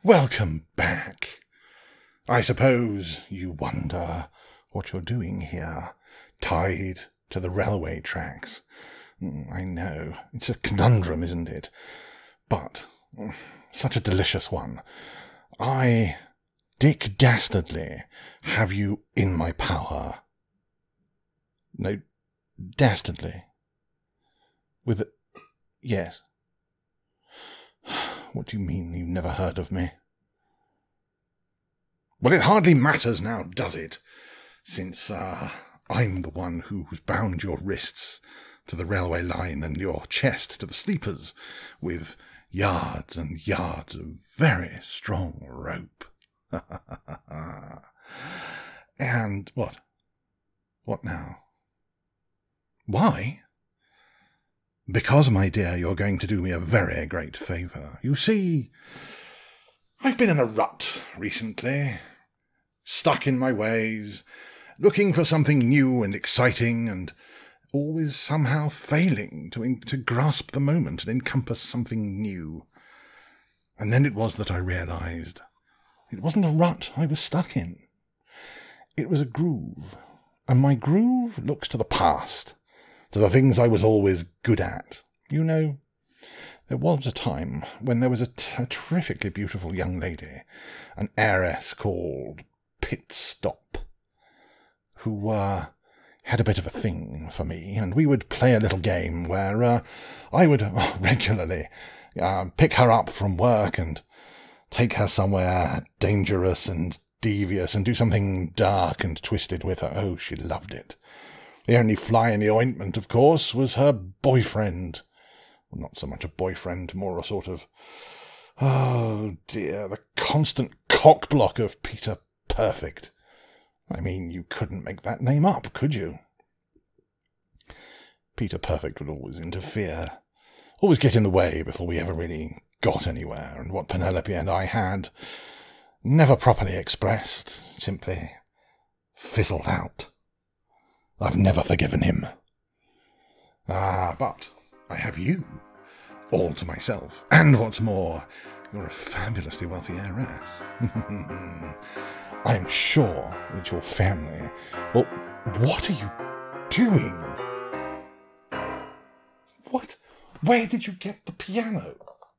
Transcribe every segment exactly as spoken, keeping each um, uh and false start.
Welcome back. I suppose you wonder what you're doing here, tied to the railway tracks. I know, it's a conundrum, isn't it? But such a delicious one. I, Dick Dastardly, have you in my power. No, Dastardly. With a... yes. What do you mean you've never heard of me? Well, it hardly matters now, does it? Since uh, I'm the one who's bound your wrists to the railway line and your chest to the sleepers with yards and yards of very strong rope. And what? What now? Why? Because, my dear, you're going to do me a very great favour. You see, I've been in a rut recently, stuck in my ways, looking for something new and exciting, and always somehow failing to, to grasp the moment and encompass something new. And then it was that I realised it wasn't a rut I was stuck in. It was a groove, and my groove looks to the past, to the things I was always good at. You know, there was a time when there was a, t- a terrifically beautiful young lady, an heiress called Pit Stop, who uh, had a bit of a thing for me, and we would play a little game where uh, I would uh, regularly uh, pick her up from work and take her somewhere dangerous and devious and do something dark and twisted with her. Oh, she loved it. The only fly in the ointment, of course, was her boyfriend. Well, not so much a boyfriend, more a sort of... oh, dear, the constant cockblock of Peter Perfect. I mean, you couldn't make that name up, could you? Peter Perfect would always interfere, always get in the way before we ever really got anywhere, and what Penelope and I had, never properly expressed, simply fizzled out. I've never forgiven him. Ah, but I have you, all to myself. And what's more, you're a fabulously wealthy heiress. I'm sure that your family... Well, what are you doing? What? Where did you get the piano?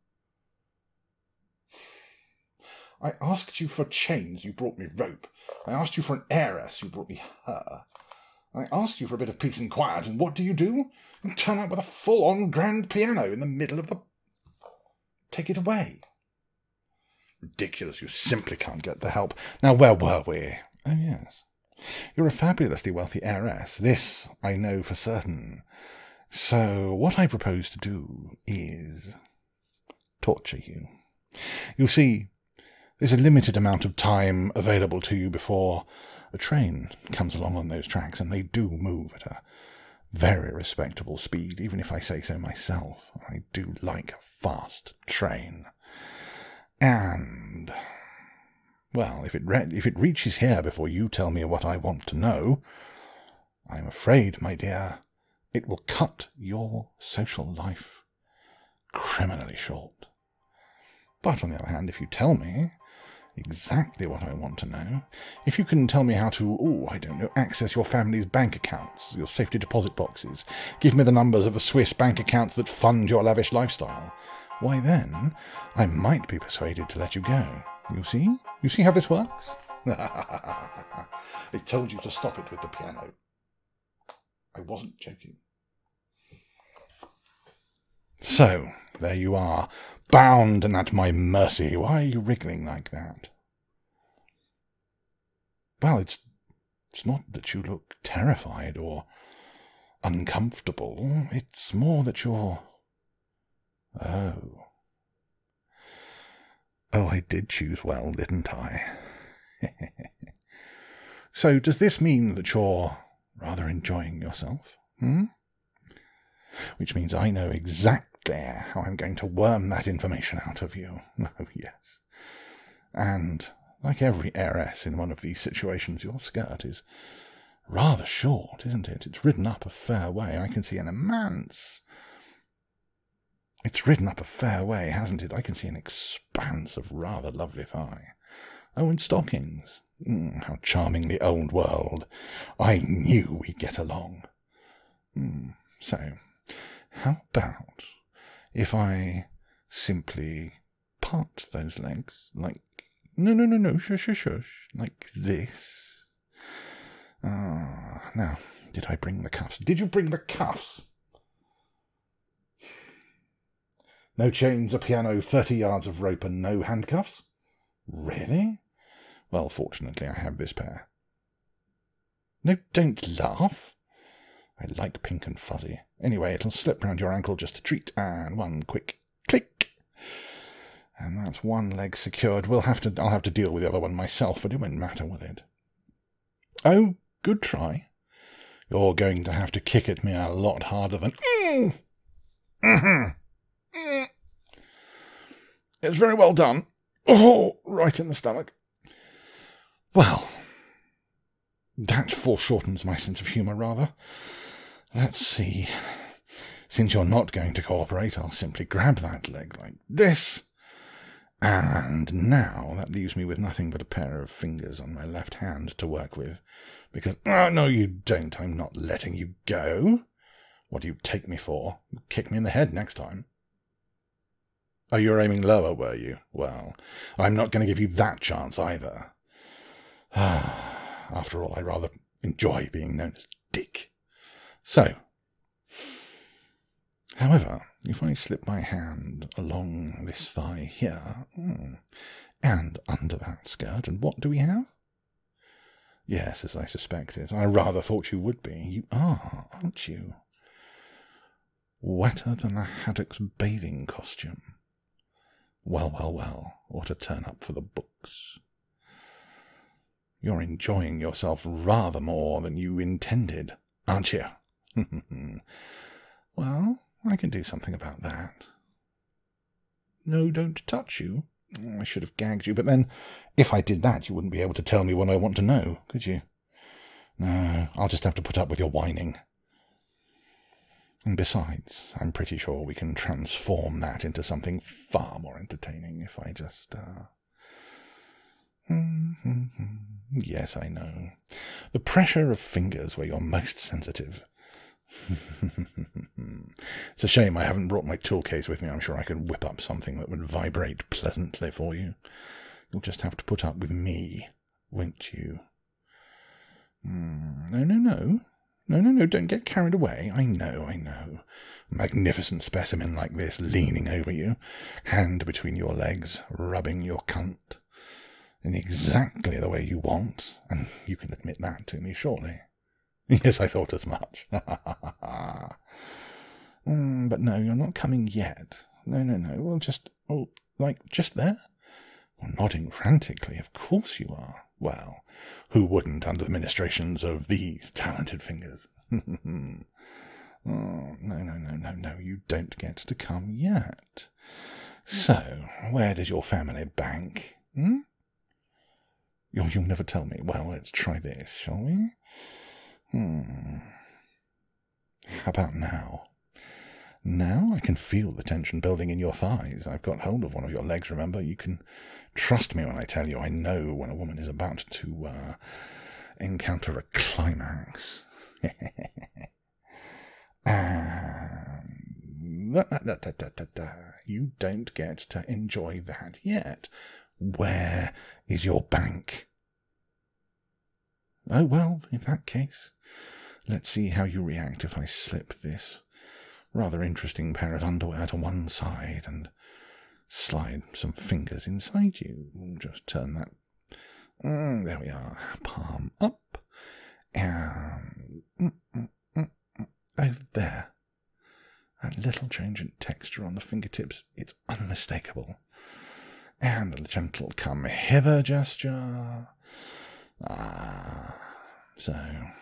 I asked you for chains, you brought me rope. I asked you for an heiress, you brought me her. I asked you for a bit of peace and quiet, and what do you do? You turn up with a full-on grand piano in the middle of the... Take it away. Ridiculous, you simply can't get the help. Now, where were we? Oh, yes. You're a fabulously wealthy heiress. This I know for certain. So, what I propose to do is torture you. You see, there's a limited amount of time available to you before a train comes along on those tracks, and they do move at a very respectable speed, even if I say so myself. I do like a fast train. And, well, if it re- if it reaches here before you tell me what I want to know, I'm afraid, my dear, it will cut your social life criminally short. But, on the other hand, if you tell me exactly what I want to know, if you can tell me how to, oh, I don't know, access your family's bank accounts, your safety deposit boxes, give me the numbers of the Swiss bank accounts that fund your lavish lifestyle, why then I might be persuaded to let you go. You see? You see how this works? I told you to stop it with the piano. I wasn't joking. So, there you are, bound and at my mercy. Why are you wriggling like that? Well, it's it's not that you look terrified or uncomfortable. It's more that you're... Oh. Oh, I did choose well, didn't I? So, does this mean that you're rather enjoying yourself? Hmm? Which means I know exactly how I'm going to worm that information out of you. Oh, yes. And, like every heiress in one of these situations, your skirt is rather short, isn't it? It's ridden up a fair way. I can see an immense It's ridden up a fair way, hasn't it? I can see an expanse of rather lovely thigh. Oh, and stockings. Mm, how charming the old world. I knew we'd get along. Mm, so, how about if I simply part those legs like... No, no, no, no, shush, shush, shush, like this. Ah, now, did I bring the cuffs? Did you bring the cuffs? No chains, a piano, thirty yards of rope, and no handcuffs? Really? Well, fortunately, I have this pair. No, don't laugh. I like pink and fuzzy. Anyway, it'll slip round your ankle just a treat, and one quick click. And that's one leg secured. We'll have to, I'll have to deal with the other one myself, but it won't matter, will it? Oh, good try. You're going to have to kick at me a lot harder than... Mm! Mm-hmm. Mm. It's very well done. Oh, right in the stomach. Well, that foreshortens my sense of humour rather. Let's see. Since you're not going to cooperate, I'll simply grab that leg like this. And now that leaves me with nothing but a pair of fingers on my left hand to work with. Because, oh, no, you don't. I'm not letting you go. What do you take me for? Kick me in the head next time. Oh, you were aiming lower, were you? Well, I'm not going to give you that chance either. After all, I rather enjoy being known as Dick. So, however, if I slip my hand along this thigh here, and under that skirt, and what do we have? Yes, as I suspected. I rather thought you would be. You are, aren't you? Wetter than a haddock's bathing costume. Well, well, well, what a turn-up for the books. You're enjoying yourself rather more than you intended, aren't you? Well, I can do something about that. No, don't touch you. I should have gagged you, but then, if I did that, you wouldn't be able to tell me what I want to know, could you? No, I'll just have to put up with your whining. And besides, I'm pretty sure we can transform that into something far more entertaining if I just, uh... Yes, I know. The pressure of fingers where you're most sensitive. It's a shame I haven't brought my tool case with me. I'm sure I could whip up something that would vibrate pleasantly for you. You'll just have to put up with me, won't you? Mm, no, no, no. No, no, no, don't get carried away. I know, I know. A magnificent specimen like this leaning over you, hand between your legs, rubbing your cunt. In exactly the way you want, and you can admit that to me, surely. Yes, I thought as much. mm, but no, you're not coming yet. No, no, no. Well, just, oh, like, just there? Well, nodding frantically, of course you are. Well, who wouldn't under the ministrations of these talented fingers? oh, no, no, no, no, no, you don't get to come yet. So, where does your family bank? Hmm? You'll, you'll never tell me. Well, let's try this, shall we? Hmm. How about now? Now I can feel the tension building in your thighs. I've got hold of one of your legs, remember? You can trust me when I tell you I know when a woman is about to uh, encounter a climax. And da, da, da, da, da, da. You don't get to enjoy that yet. Where is your bank? Oh, well, in that case, let's see how you react if I slip this rather interesting pair of underwear to one side and slide some fingers inside you. Just turn that. Mm, there we are. Palm up. And mm, mm, mm, mm, over there. That little change in texture on the fingertips, it's unmistakable. And a gentle come hither gesture. Ah, so, are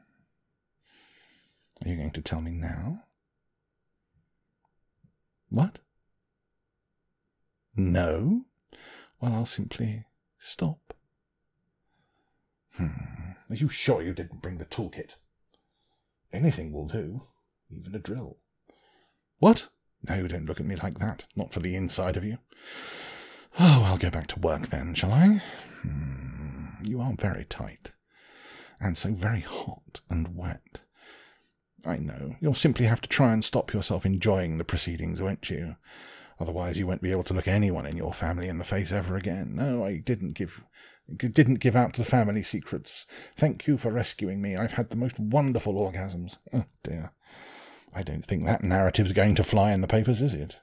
you going to tell me now? What? No? Well, I'll simply stop. Hmm. Are you sure you didn't bring the toolkit? Anything will do, even a drill. What? No, don't look at me like that. Not for the inside of you. Oh, I'll go back to work then, shall I? Hmm, you are very tight, and so very hot and wet. I know. You'll simply have to try and stop yourself enjoying the proceedings, won't you? Otherwise you won't be able to look anyone in your family in the face ever again. No, I didn't give... didn't give out the family secrets. Thank you for rescuing me. I've had the most wonderful orgasms. Oh, dear. I don't think that narrative's going to fly in the papers, is it?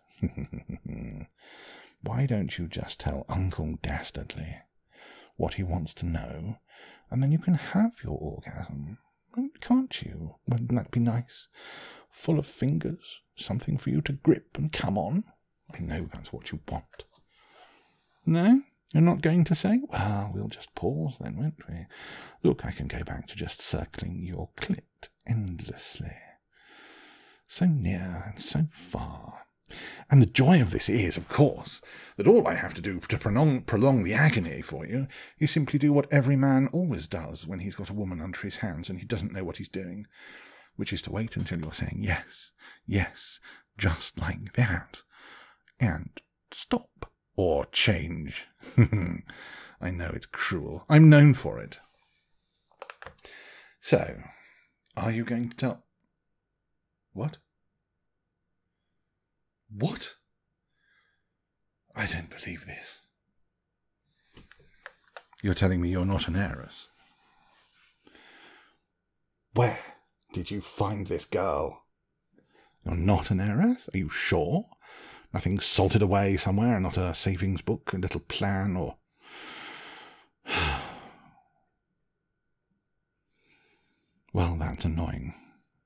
Why don't you just tell Uncle Dastardly what he wants to know, and then you can have your orgasm, can't you? Wouldn't that be nice? Full of fingers, something for you to grip and come on. I know that's what you want. No? You're not going to say? Well, we'll just pause then, won't we? Look, I can go back to just circling your clit endlessly. So near and so far. And the joy of this is, of course, that all I have to do to prolong, prolong the agony for you is simply do what every man always does when he's got a woman under his hands and he doesn't know what he's doing, which is to wait until you're saying yes, yes, just like that, and stop. Or change. I know it's cruel. I'm known for it. So, are you going to tell... What? What? I don't believe this. You're telling me you're not an heiress? Where did you find this girl? You're not an heiress? Are you sure? Nothing salted away somewhere, not a savings book, a little plan, or... Well, that's annoying.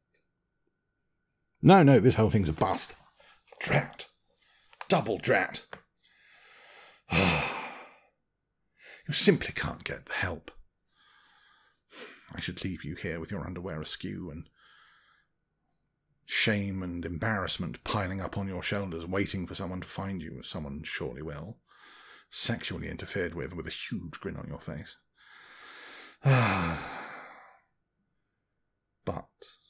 No, no, this whole thing's a bust. Drat. Double drat. You simply can't get the help. I should leave you here with your underwear askew and shame and embarrassment piling up on your shoulders, waiting for someone to find you, as someone surely will, sexually interfered with, with a huge grin on your face. But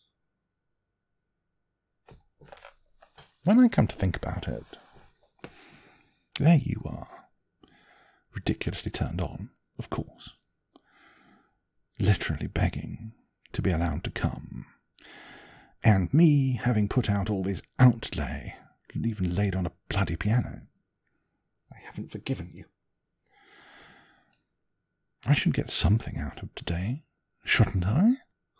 when I come to think about it, there you are, ridiculously turned on, of course, literally begging to be allowed to come. And me having put out all this outlay, even laid on a bloody piano. I haven't forgiven you. I should get something out of today, shouldn't I?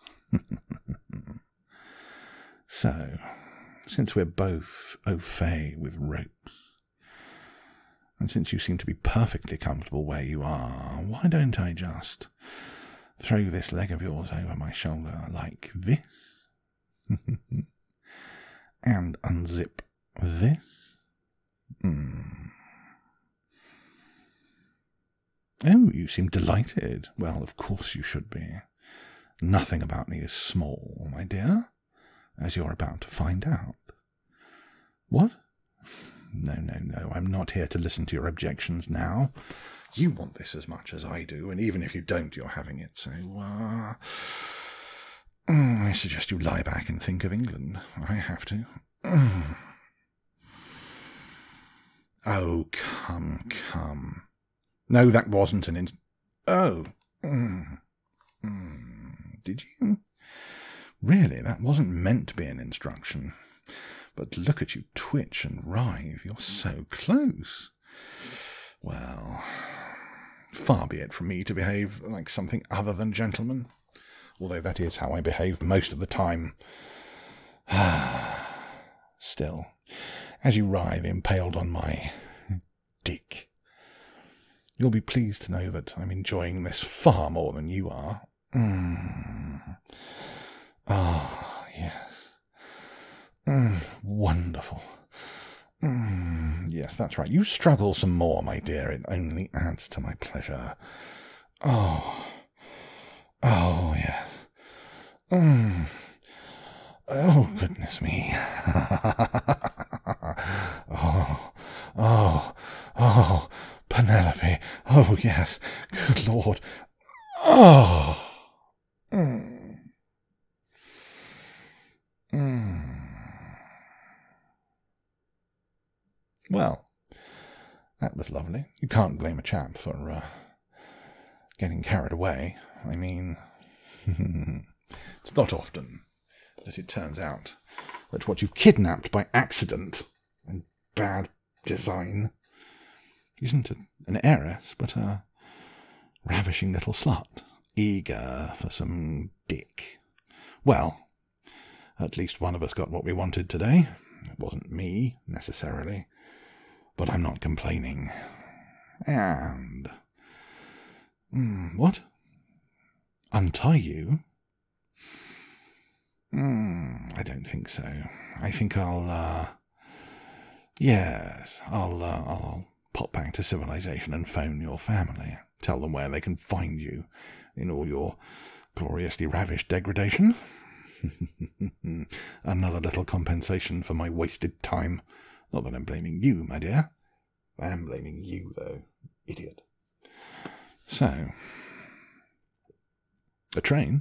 So, since we're both au fait with ropes, and since you seem to be perfectly comfortable where you are, why don't I just throw this leg of yours over my shoulder like this? And unzip this. Mm. Oh, you seem delighted. Well, of course you should be. Nothing about me is small, my dear, as you're about to find out. What? No, no, no, I'm not here to listen to your objections now. You want this as much as I do, and even if you don't, you're having it, so, uh... I suggest you lie back and think of England. I have to. Oh, come, come. No, that wasn't an in... Oh. Mm. Mm. Did you? Really, that wasn't meant to be an instruction. But look at you twitch and writhe. You're so close. Well, far be it from me to behave like something other than gentleman. Although that is how I behave most of the time. Still, as you writhe impaled on my dick, you'll be pleased to know that I'm enjoying this far more than you are. Mm. Ah, yes. Mm, wonderful. Mm, yes, that's right. You struggle some more, my dear. It only adds to my pleasure. Oh... Oh, yes. Mm. Oh, goodness me. oh, oh, oh, Penelope. Oh, yes. Good Lord. Oh. Mm. Mm. That was lovely. You can't blame a chap for uh, getting carried away. I mean, it's not often that it turns out that what you've kidnapped by accident and bad design isn't a, an heiress, but a ravishing little slut, eager for some dick. Well, at least one of us got what we wanted today. It wasn't me, necessarily, but I'm not complaining. And... Mm, what? Untie you? Mm, I don't think so. I think I'll, uh... Yes, I'll, uh, I'll pop back to civilization and phone your family. Tell them where they can find you in all your gloriously ravished degradation. Another little compensation for my wasted time. Not that I'm blaming you, my dear. I am blaming you, though, idiot. So, a train?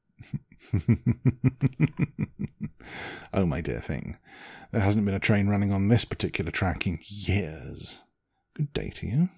Oh, my dear thing. There hasn't been a train running on this particular track in years. Good day to you.